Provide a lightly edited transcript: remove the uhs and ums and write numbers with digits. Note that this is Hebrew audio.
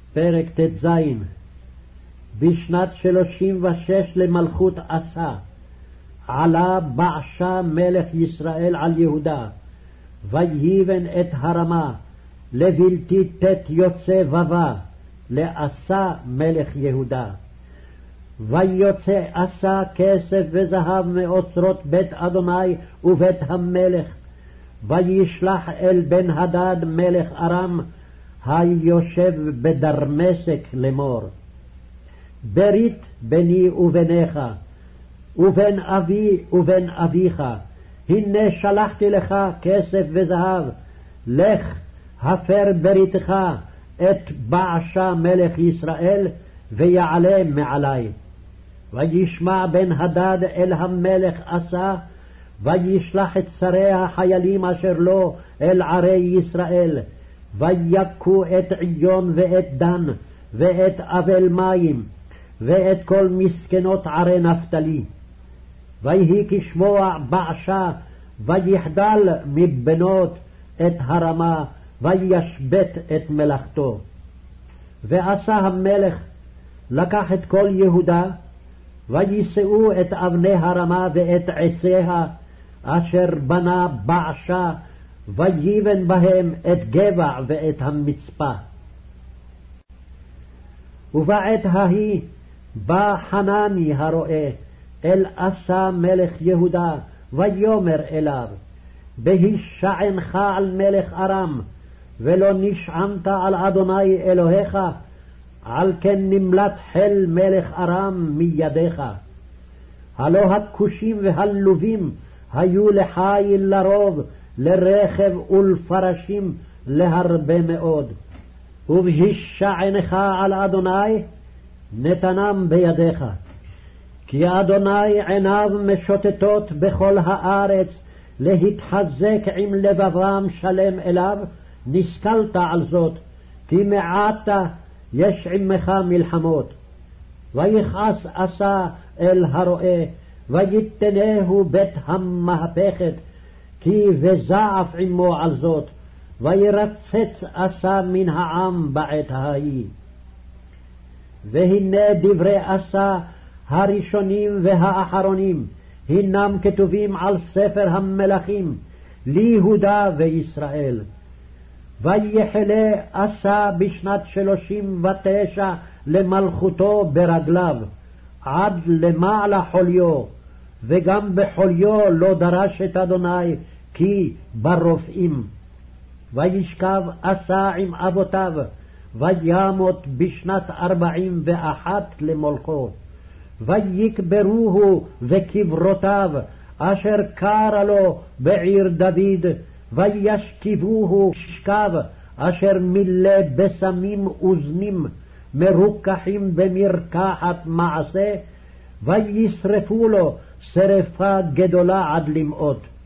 פרק ט"ז. בשנת 36 למלכות אסא עלה בעשה מלך ישראל על יהודה, ויבן את הרמה לבלתי תת יוצא בבה לאסא מלך יהודה. ויוצא אסא כסף וזהב מאוצרות בית אדוני ובית המלך, וישלח אל בן הדד מלך ארם היושב בדרמשק לאמור: ברית ביני וביניך ובין אבי ובין אביך, הנה שלחתי לך כסף וזהב, לך הפר בריתך את בעשה מלך ישראל ויעלה מעלי. וישמע בן הדד אל המלך אסא, וישלח את שרי החיילים אשר לו אל ערי ישראל, ויכו את עיון ואת דן ואת אבל מים ואת כל מסכנות ערי נפתלי. ויהי כשמוע בעשה, ויחדל מבנות את הרמה, וישבת את מלאכתו. ועשה המלך לקח את כל יהודה, ויישאו את אבני הרמה ואת עציה אשר בנה בעשה, ויבן בהם את גבע ואת המצפה. ובעת ההיא בא חנני הרועה אל אסא מלך יהודה, ויאמר אליו: בהישענך על מלך ארם, ולא נשענת על אדוני אלוהיך, על כן נמלט חיל מלך ארם מידיך. הלא הכושים והלובים היו לחיל לרוב, לרכב ולפרשים להרבה מאוד. ובהישענך על אדוני נתנם בידיך. כי אדוני עיניו משוטטות בכל הארץ, להתחזק עם לבבם שלם אליו, נסכלת על זאת, כי מעתה יש עמך מלחמות. ויכעס אסא אל הרועה, ויתנהו בית המהפכת, כי וזעף עמו על זאת, וירצץ אסא מן העם בעת ההיא. והנה דברי אסא הראשונים והאחרונים הנם כתובים על ספר המלכים ליהודה וישראל. ויחלה אסא בשנת 39 למלכותו ברגליו, עד למעלה חוליו, וגם בחוליו לא דרש את אדוני, כי ברופאים. וישכב אסא עם אבותיו, וימות בשנת 41 למולכו. ויקברוהו וקברותיו אשר קרא לו בעיר דוד, וישכבוהו שכב אשר מילא בסמים אוזנים מרוככים במרקחת מעשה, וישרפו לו שרפה גדולה עד למאות.